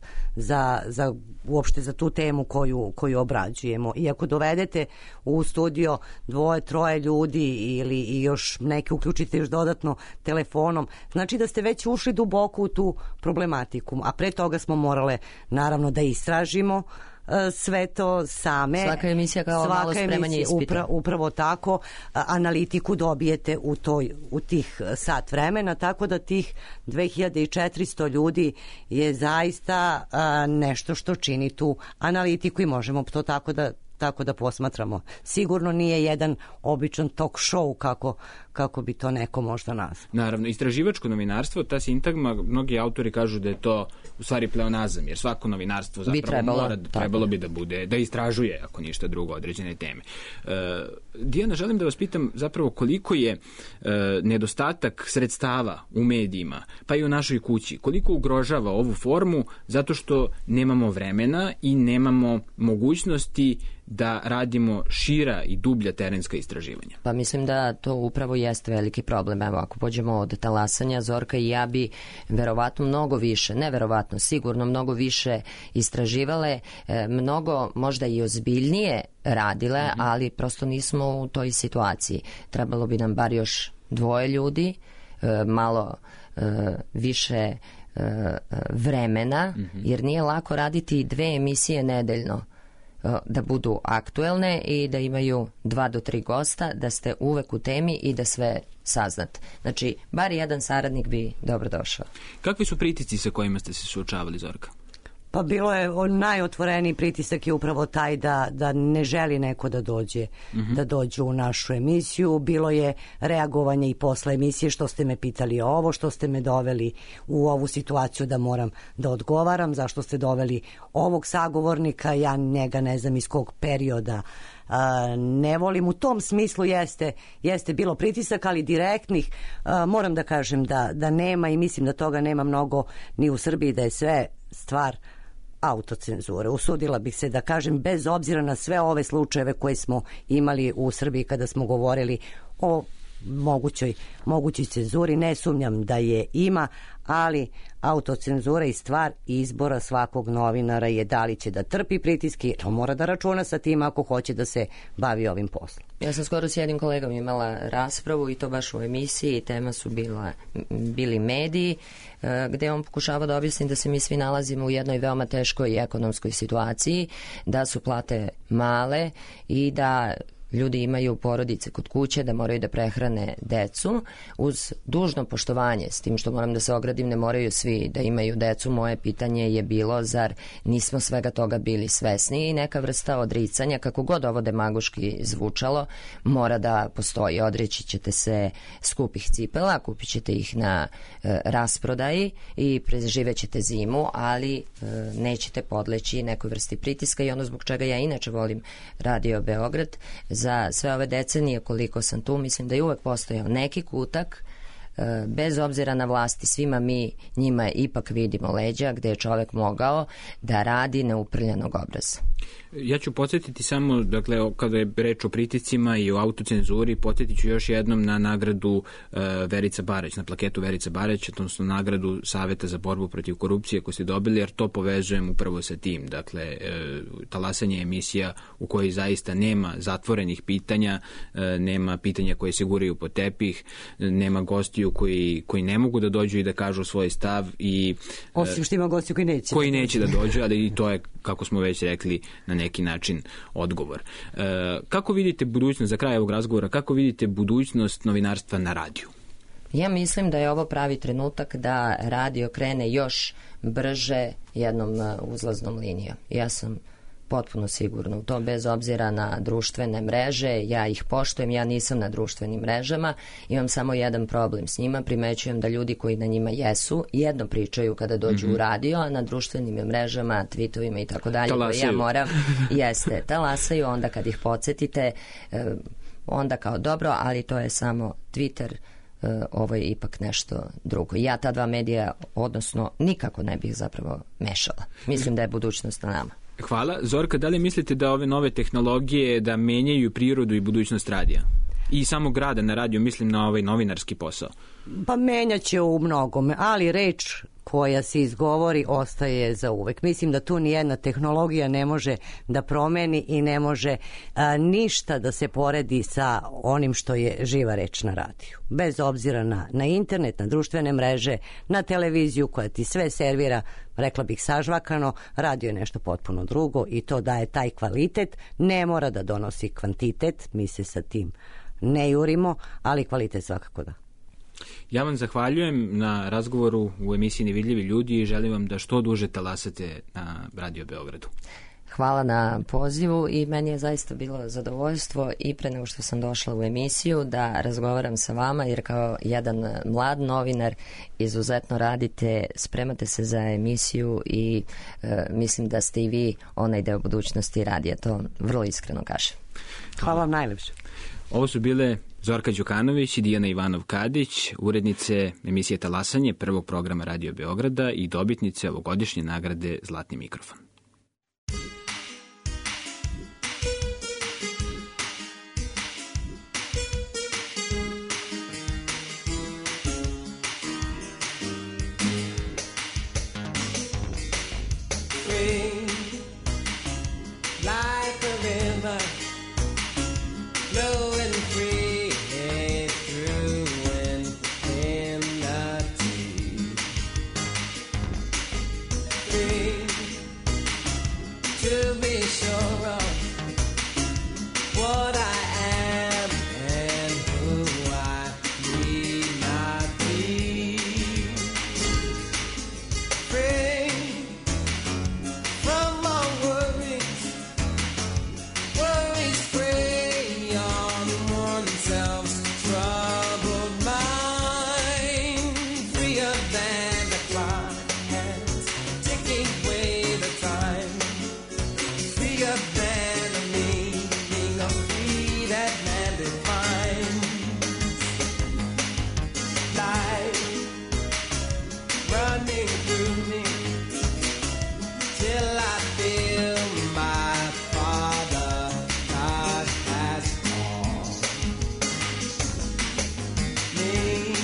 uopšte za tu temu koju obrađujemo. I ako dovedete u studio 2-3 ljudi ili još neke uključite još dodatno telefonom, znači da ste već ušli duboko u tu problematiku, a pre toga smo morale naravno da istražimo sve to same.
Svaka emisija kao malo spremanje ispita.
Upravo tako, analitiku dobijete u tih sat vremena, tako da tih 2400 ljudi je zaista nešto što čini tu analitiku i možemo to tako da posmatramo. Sigurno nije jedan običan talk show kako bi to neko možda nazvao.
Naravno, istraživačko novinarstvo, ta sintagma, mnogi autori kažu da je to u stvari pleonazam, jer svako novinarstvo zapravo trebalo bi da bude, da istražuje, ako ništa drugo, određene teme. Dijana, želim da vas pitam zapravo koliko je nedostatak sredstava u medijima, pa i u našoj kući, koliko ugrožava ovu formu, zato što nemamo vremena i nemamo mogućnosti da radimo šira i dublja terenska istraživanja.
Pa mislim da to upravo jeste veliki problem. Evo, ako pođemo od talasanja, Zorka i ja bi verovatno mnogo više, neverovatno, sigurno mnogo više istraživale, mnogo možda i ozbiljnije radile, ali prosto nismo u toj situaciji. Trebalo bi nam bar još 2 ljudi, malo više vremena, jer nije lako raditi 2 emisije nedeljno, da budu aktuelne i da imaju 2 do 3 gosta, da ste uvek u temi i da sve saznate. Znači, bar jedan saradnik bi dobro došao.
Kakvi su pritisci sa kojima ste se suočavali, Zorka?
Pa bilo je najotvoreniji pritisak je upravo taj da ne želi neko da dođe, da dođe u našu emisiju. Bilo je reagovanje i posle emisije, što ste me pitali ovo, što ste me doveli u ovu situaciju da moram da odgovaram, zašto ste doveli ovog sagovornika, ja njega ne znam iz kog perioda ne volim. U tom smislu jeste bilo pritisak, ali direktnih moram da kažem da nema i mislim da toga nema mnogo ni u Srbiji, da je sve stvar autocenzure. Usudila bih se da kažem, bez obzira na sve ove slučajeve koje smo imali u Srbiji kada smo govorili o mogućoj cenzuri, ne sumnjam da je ima, ali autocenzura i stvar izbora svakog novinara je da li će da trpi pritiske, on mora da računa sa tim ako hoće da se bavi ovim poslom.
Ja sam skoro s jednim kolegom imala raspravu i to baš u emisiji, tema su bili mediji, gde on pokušava da objasni da se mi svi nalazimo u jednoj veoma teškoj ekonomskoj situaciji, da su plate male i da ljudi imaju porodice kod kuće, da moraju da prehrane decu, uz dužno poštovanje, s tim što moram da se ogradim, ne moraju svi da imaju decu. Moje pitanje je bilo, zar nismo svega toga bili svesni, i neka vrsta odricanja, kako god ovo demagoški zvučalo, mora da postoji. Odreći ćete se skupih cipela, kupit ćete ih na rasprodaji i preživet ćete zimu, ali nećete podleći nekoj vrsti pritiska, i ono zbog čega ja inače volim Radio Beograd, za sve ove decenije koliko sam tu, mislim da je uvek postojao neki kutak, bez obzira na vlasti, svima mi njima ipak vidimo leđa, gde je čovek mogao da radi neuprljanog obraza.
Ja ću podsjetiti samo, dakle, kada je reč o pritiscima i o autocenzuri, podsjetit ću još jednom na nagradu Verica Barać, na plaketu Verica Barać, odnosno nagradu Saveta za borbu protiv korupcije koju ste dobili, jer to povezujem upravo sa tim. Dakle, Talasanje je emisija u kojoj zaista nema zatvorenih pitanja, nema pitanja koje se guraju po tepih, nema gostiju koji ne mogu da dođu i da kažu svoj stav.
Osim što ima gostiju koji neće
da dođu, ali i to je, kako smo već rekli, na neki način odgovor. Kako vidite budućnost, za kraj ovog razgovora, kako vidite budućnost novinarstva na radiju?
Ja mislim da je ovo pravi trenutak da radio krene još brže jednom uzlaznom linijom. Ja sam potpuno sigurna u to, bez obzira na društvene mreže, ja ih poštujem, ja nisam na društvenim mrežama, imam samo jedan problem s njima, primećujem da ljudi koji na njima jesu, jedno pričaju kada dođu u radio, a na društvenim mrežama, tweetovima i tako dalje, ja moram, talasaju, onda kad ih podsjetite, onda kao dobro, ali to je samo Twitter, ovo je ipak nešto drugo. Ja ta dva medija, odnosno, nikako ne bih zapravo mešala. Mislim da je budućnost na nama.
Hvala. Zorka, da li mislite da ove nove tehnologije da menjaju prirodu i budućnost radija? I samog rada na radiju, mislim na ovaj novinarski posao.
Pa menjaće u mnogome, ali reč koja se izgovori ostaje za uvek. Mislim da tu nijedna tehnologija ne može da promeni i ne može ništa da se poredi sa onim što je živa reč na radiju. Bez obzira na internet, na društvene mreže, na televiziju koja ti sve servira, rekla bih sažvakano, radio je nešto potpuno drugo i to daje taj kvalitet. Ne mora da donosi kvantitet, mi se sa tim ne jurimo, ali kvalitet svakako da.
Ja vam zahvaljujem na razgovoru u emisiji Nevidljivi ljudi i želim vam da što duže talasate na Radio Beogradu.
Hvala na pozivu i meni je zaista bilo zadovoljstvo i pre nego što sam došla u emisiju da razgovaram sa vama, jer kao jedan mlad novinar izuzetno radite, spremate se za emisiju i mislim da ste i vi onaj deo budućnosti radija, to vrlo iskreno kažem.
Hvala vam najlepše.
Ovo su bile Zorka Đukanović i Dijana Ivanov-Kadić, urednice emisije Talasanje, prvog programa Radio Beograda i dobitnice ovogodišnje nagrade Zlatni mikrofon.
that man defines life running through me till I feel my Father God has called me,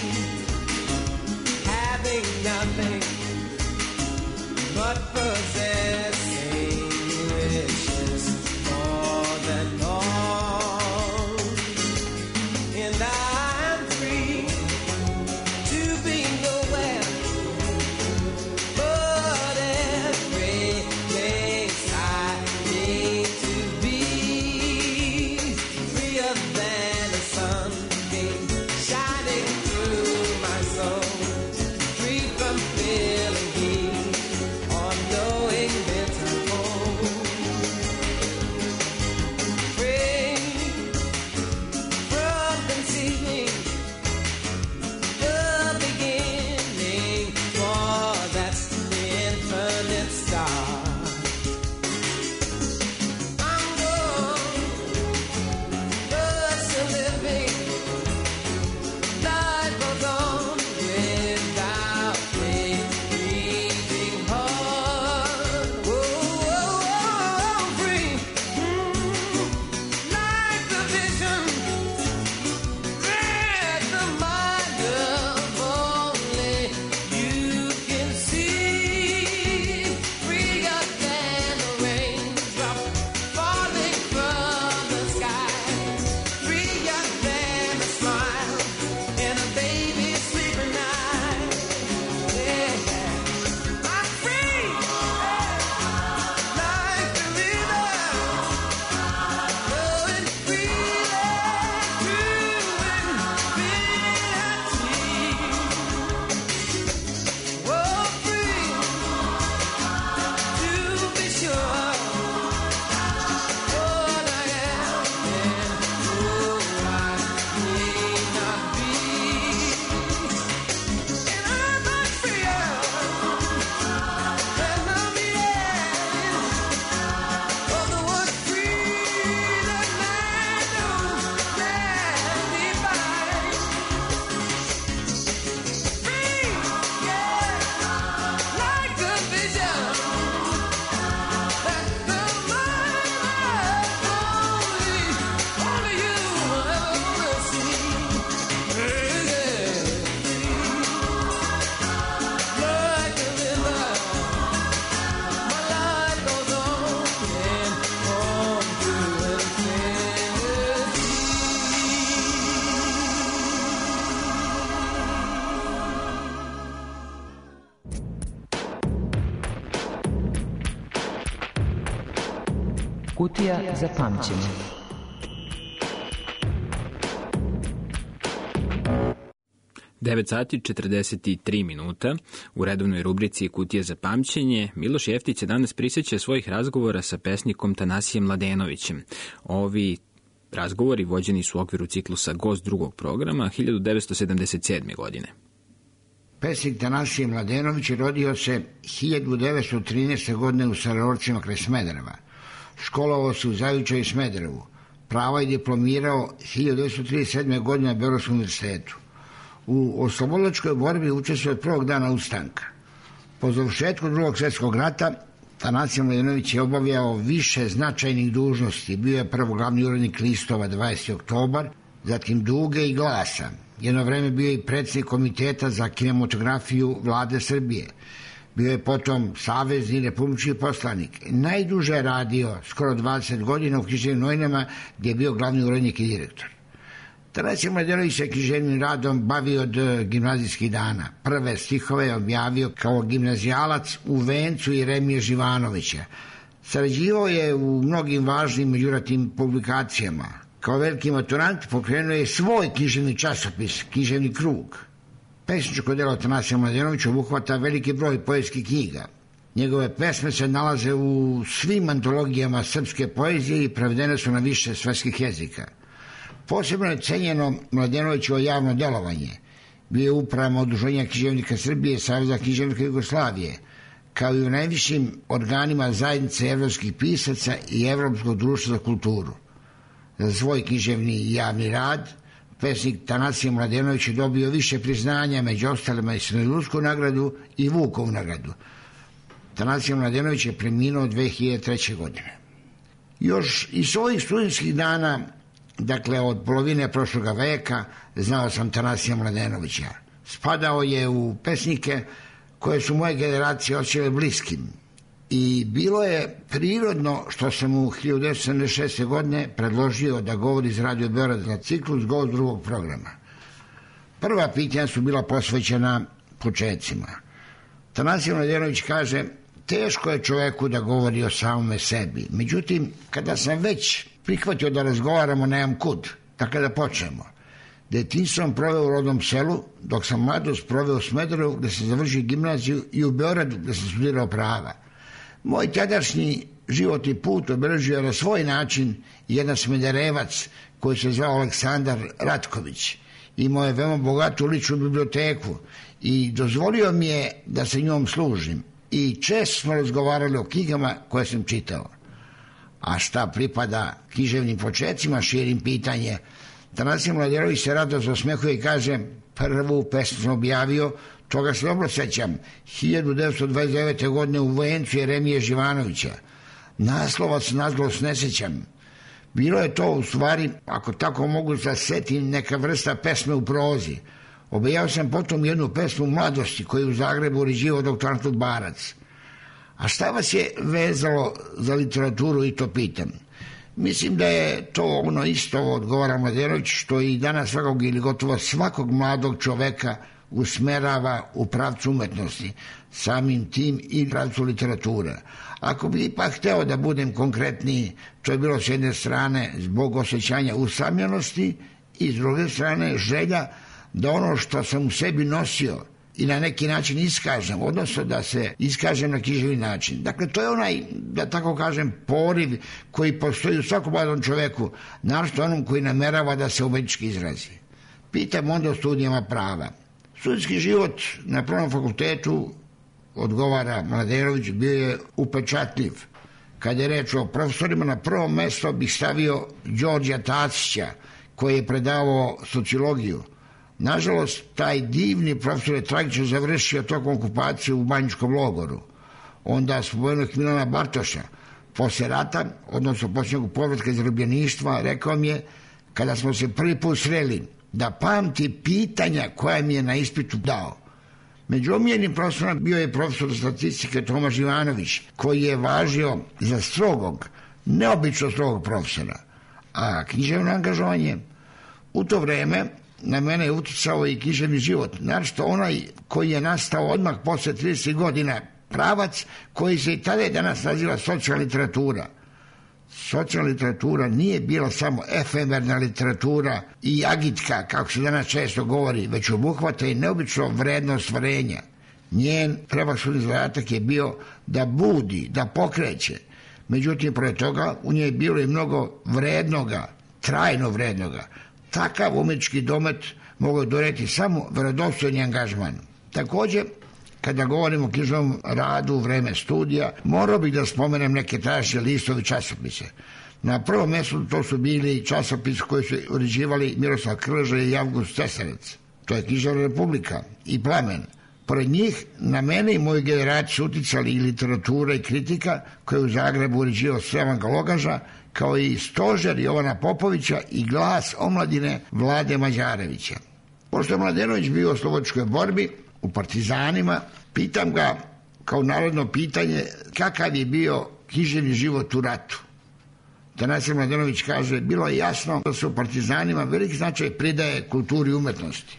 having nothing but possessing wishes more than all, and I'm free to be nowhere but every place I need to be, freer than a sunbeam shining through my soul, free from feeling heat or knowing bitter cold, free from conceiving the beginning, for that's the infinite star. I'm gone, but still living. Life goes on without me breathing hard. Whoa, free, like the vision that the mind of only you can see, freer than a raindrop falling from the sky, freer than a smile in a baby's sleeping night. Yeah, I'm free, like the river, flowing freely to infinity. Oh, free to be sure what I am and who I need not be, and I'm not freer than the meaning of the word free that man knows can be mine. Free, yeah, like a vision that the mind of only you will see. Yeah, like a river, my life goes on and on through infinity.
Kutija za pamćenje.
Devet sati 43 minuta. U redovnoj rubrici Kutija za pamćenje Miloš Jeftić se danas prisjeća svojih razgovora sa pesnikom Tanasijem Mladenovićem. Ovi razgovori vođeni su u okviru ciklusa Gost drugog programa 1977. godine.
Pesnik Tanasije Mladenović rodio se 1913. godine u Saraorcima kraj Smedereva. Školovao se u Zavičaju i Smederevu. Pravo je diplomirao 1937. godine na Beogradskom univerzitetu. U oslobodilačkoj borbi učestvovao od prvog dana ustanka. Po završetku Drugog svjetskog rata Tanasije Mladenović je obavljao više značajnih dužnosti. Bio je prvo glavni urednik listova 20. oktobar, zatim Duge i Glasa. Jedno vreme bio je i predsjednik komiteta za kinematografiju Vlade Srbije. Bio je potom savezni republički poslanik. Najduže je radio, skoro 20 godina, u književnim novinama, gdje je bio glavni urednik i direktor. Tanasije Mladenović se književnim radom bavio od gimnazijskih dana. Prve stihove je objavio kao gimnazijalac u Vencu i Remije Živanovića. Sarađivao je u mnogim važnim međunarodnim publikacijama. Kao veliki maturant pokrenuo je svoj književni časopis, Književni krug. Pesničko delo Tanasija Mladenovića obuhvata veliki broj poetskih knjiga. Njegove pesme se nalaze u svim antologijama srpske poezije i prevedene su na više svetskih jezika. Posebno je cenjeno Mladenovićevo javno delovanje. Bio je u upravama Udruženja književnika Srbije, Saveza književnika Jugoslavije, kao i u najvišim organima zajednice evropskih pisaca i Evropskog društva za kulturu. za svoj književni i javni rad. Pesnik Tanasije Mladenović je dobio više priznanja, među ostalima i Srednjoludsku nagradu i Vukovu nagradu. Tanasije Mladenović je preminuo 2003. godine. Još iz svojih studentskih dana, dakle od polovine prošloga veka, znao sam Tanasija Mladenovića. Spadao je u pesnike koje su moje generacije osjećale bliskim. I bilo je prirodno što sam mu 1976. godine predložio da govori iz Radio Beograd za ciklus Govor drugog programa. Prva pitanja su bila posvećena počecima. Tanasije Mladenović kaže, teško je čoveku da govori o samome sebi. Međutim, kada sam već prihvatio da razgovaramo, nemam kud. Dakle, da počnemo. Detinjstvo sam proveo u rodnom selu, dok sam mladost proveo u Smederevu, gde sam završio gimnaziju, i u Beogradu, gde sam studirao prava. Moj tadašnji životni put obeležio je na svoj način jedan Smederevac koji se zvao Aleksandar Ratković. Imao je veoma bogatu ličnu biblioteku i dozvolio mi je da se njom služim. I često smo razgovarali o knjigama koje sam čitao. A šta pripada književnim počecima, širim pitanje. Tanasije Mladenović se rado zasmehuje i kaže, prvu pesmu sam objavio, toga se dobro sećam, 1929. godine u Vencu Jeremije Živanovića. Naslovac nažalost ne sećam. Bilo je to u stvari, ako tako mogu da setim, neka vrsta pesme u prozi. Objavio sam potom jednu pesmu Mladosti koju u Zagrebu uređivao dr. Anton Barac. A šta vas je vezalo za literaturu, i to pitam? Mislim da je to ono isto, odgovara Mladenović, što i danas svakog ili gotovo svakog mladog čoveka usmerava u pravcu umetnosti, samim tim i pravcu literature. Ako bi ipak hteo da budem konkretniji, to je bilo s jedne strane zbog osjećanja usamljenosti i s druge strane želja da ono što sam u sebi nosio i na neki način iskažem, odnosno da se iskažem na književni način. Dakle, to je onaj, da tako kažem, poriv koji postoji u svakom mladom čoveku, naročito onom koji namerava da se umetnički izrazi. Pitam onda o studijama prava. Studijski život na Pravnom fakultetu, odgovara Mladenović, bio je upečatljiv. Kada je reč o profesorima, na prvo mesto bih stavio Đorđa Tacića, koji je predavao sociologiju. Nažalost, taj divni profesor je tragično završio tokom okupacije u Banjičkom logoru. Onda spomenuo Milana Bartoša. Posle rata, odnosno posljednjeg povratka iz zarobljeništva, rekao mi je, kada smo se prvi put sreli, da pamti pitanja koja mi je na ispitu dao. Među omiljenim profesorima bio je profesor statistike Tomaš Ivanović, koji je važio za strogog, neobično strogog profesora. A književno angažovanje, u to vreme na mene je uticao i književni život, naročito onaj koji je nastao odmah posle 30 godina, pravac koji se i tada danas naziva socijalna literatura. Socijalna literatura nije bila samo efemerna literatura i agitka, kako se danas često govori, već obuhvata i neobično vredno stvarenja. Njen prevashodni zadatak je bio da budi, da pokreće. Međutim, pored toga, u njej je bilo i mnogo vrednoga, trajno vrednoga. Takav umetnički domet mogu doneti samo verodostojni angažman. Takođe, kada govorimo o književnom radu u vreme studija, morao bih da spomenem neke tadašnje listovi časopise. Na prvom mjestu to su bili časopis koji su uređivali Miroslav Krleža i Avgust Cesarec. To je Književna Republika i Plamen. Pored njih, na mene i moju generaciju uticali i literatura i kritika koju je u Zagrebu uređivao Stevan Galogaža, kao i Stožer Jovana Popovića i Glas omladine Vlade Mađarevića. Pošto je Mladenović bio u oslobodilačkoj borbi, u partizanima, pitam ga kao narodno pitanje kakav je bio književni život u ratu. Tanasije Mladenović kaže, bilo je jasno da se u partizanima veliki značaj pridaje kulturi i umetnosti.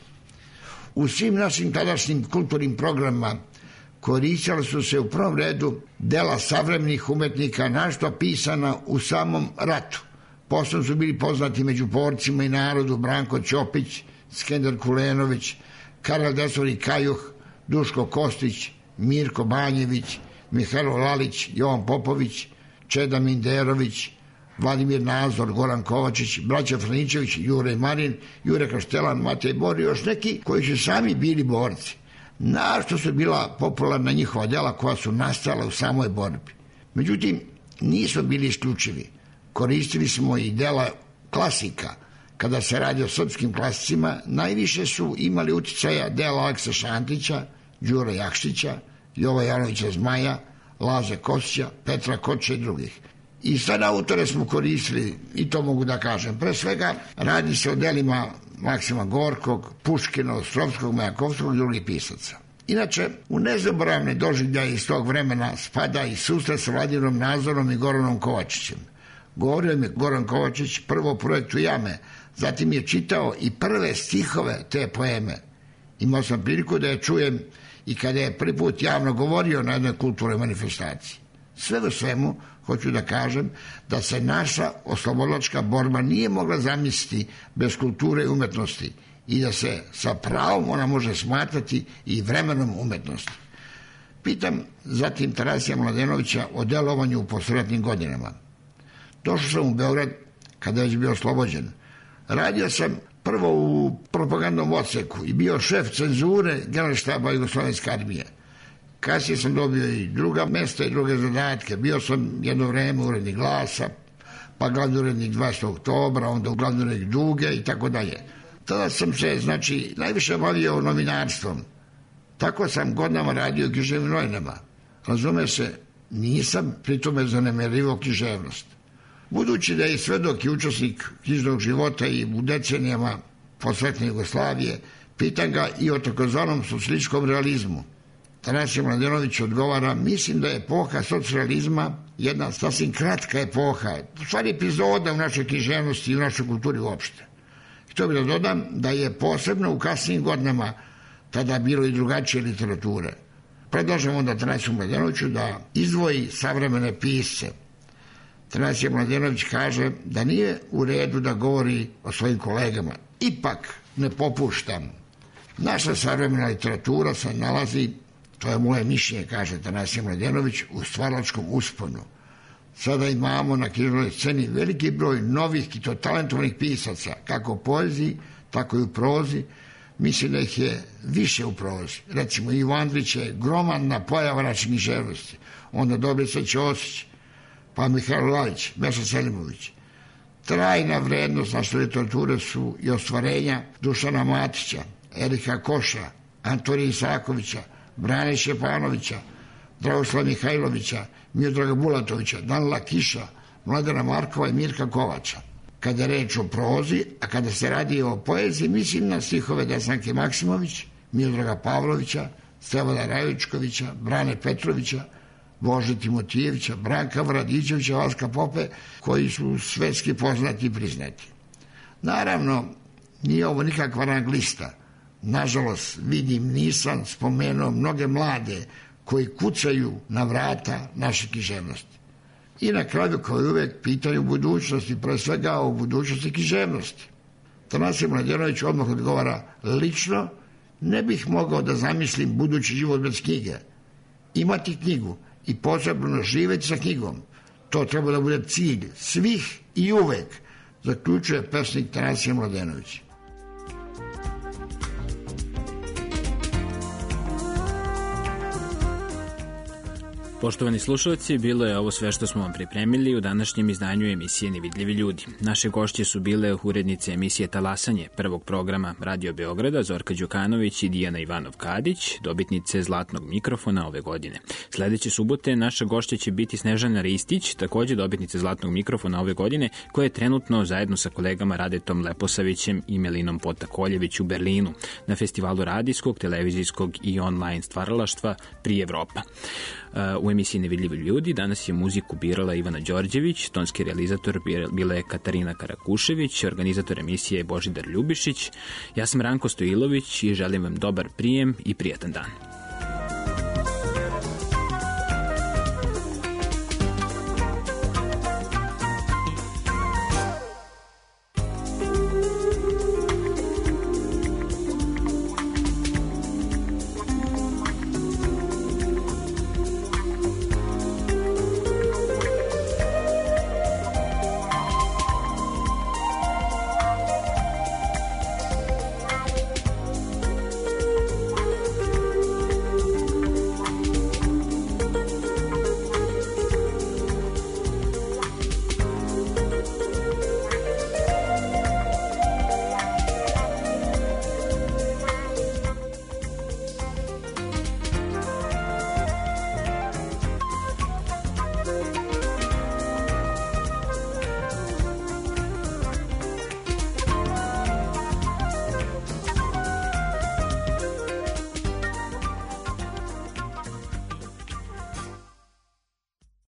U svim našim tadašnjim kulturnim programima koristila su se u prvom redu dela savremenih umetnika, našto pisana u samom ratu. Posledno su bili poznati među borcima i narodu Branko Ćopić, Skender Kulenović, Karel Desovni Kajuh, Duško Kostić, Mirko Banjević, Mihajlo Lalić, Jovan Popović, Čeda Minderović, Vladimir Nazor, Goran Kovačić, braća Franičević, Jure Marin, Jure Kaštelan, Matej Bor i još neki koji su sami bili borci. Našto su bila popularna njihova dela koja su nastala u samoj borbi. Međutim, nismo bili isključivi. Koristili smo i dela klasika, kada se radi o srpskim klasicima, najviše su imali uticaja dela Aleksa Šantića, Đure Jakšića, Jova Janovića Zmaja, Laze Kostića, Petra Koča i drugih. I sad autore smo koristili, i to mogu da kažem. Pre svega radi se o delima Maksima Gorkog, Puškina, Ostrovskog, Majakovskog i drugih pisaca. Inače, u nezaboravne doživljaje iz tog vremena spada i susret sa Vladimirom Nazorom i Goranom Kovačićem. Govorio mi je Goran Kovačić prvo o projektu Jame, zatim je čitao i prve stihove te poeme. Imao sam priliku da je čujem i kada je prvi put javno govorio na jednoj kulturnoj manifestaciji. Sve u svemu, hoću da kažem da se naša oslobodilačka borba nije mogla zamisliti bez kulture i umetnosti i da se sa pravom ona može smatrati i vremenom umetnosti. Pitam zatim Tarasija Mladenovića o delovanju u posleratnim godinama. Došao sam u Beograd kada je već bio oslobođen. Radio sam prvo u propagandnom odseku i bio šef cenzure Generalštaba Jugoslovenske armije. Kasnije sam dobio i druga mesta i druge zadatke. Bio sam jedno vreme urednik Glasa, pa glavni urednik 20. oktobra, onda glavni urednik Duge i tako dalje. Tada sam se, najviše bavio novinarstvom. Tako sam godinama radio u književnim novinama. Razume se, nisam pritome zanemarivao književnost. Budući da je svedok i učesnik knjižnog života i u decenijama posvetne Jugoslavije, pitam ga i o takozvanom socijalističkom realizmu. Tarasija Mladenović odgovara, mislim da je epoha socijalizma jedna sasvim kratka epoha, u stvari epizoda u našoj književnosti i u našoj kulturi uopšte. Htio bih da dodam da je posebno u kasnijim godinama tada bilo i drugačije literature. Predlažem onda Tarasiju Mladenoviću da izdvoji savremene pisce. Tarasija Mladenović kaže da nije u redu da govori o svojim kolegama. Ipak ne popuštam. Naša savremena literatura se nalazi, to je moje mišljenje, kaže Tarasija Mladenović, u stvaralačkom usponu. Sada imamo na književnoj sceni veliki broj novih i to talentovanih pisaca, kako u poeziji, tako i u prozi. Mislim da ih je više u prozi. Recimo, Ivo Andrić je gromadna pojava naše književnosti. Onda Dobrica Ćosić, pa Mihajlo Lavić, Meša Selimović. Trajna vrednost naše literature su i ostvarenja Dušana Matića, Erika Koša, Antonija Isakovića, Brane Šćepanovića, Dragoslava Mihajlovića, Miodraga Bulatovića, Danila Kiša, Mladena Markova i Mirka Kovača. Kada je reč o prozi, a kada se radi o poeziji, mislim na stihove Desanke Maksimović, Miodraga Pavlovića, Stevana Rajovičkovića, Brane Petrovića, Bože Timotijevića, Branka Vradićevića, Vaska Pope, koji su svetski poznati i priznati. Naravno, nije ovo nikakva rang lista. Nažalost, nisam spomenuo mnoge mlade koji kucaju na vrata naše književnosti. I na kraju, kao i uvek, pitanje u budućnosti, pre svega o budućnosti književnosti. Tarasija Mladenović odmah odgovara, lično ne bih mogao da zamislim budući život bez knjige. Imati knjigu i posebno živeti sa knjigom, to treba da bude cilj svih i uvek, zaključuje pesnik Tarasija Mladenović.
Poštovani slušalci, bilo je ovo sve što smo vam pripremili u današnjem izdanju emisije Nevidljivi ljudi. Naše gošće su bile urednice emisije Talasanje prvog programa Radio Beograda Zorka Đukanović i Dijana Ivanov-Kadić, dobitnice Zlatnog mikrofona ove godine. Sledeće subote naša gošća će biti Snežana Ristić, takođe dobitnice Zlatnog mikrofona ove godine, koja je trenutno zajedno sa kolegama Radetom Leposavićem i Melinom Potakoljević u Berlinu na festivalu radijskog, televizijskog i online stvaralaštva Pri Evropa. U emisiji Nevidljivi ljudi danas je muziku birala Ivana Đorđević, tonski realizator bila je Katarina Karakušević, organizator emisije je Božidar Ljubišić. Ja sam Ranko Stojilović i želim vam dobar prijem i prijatan dan.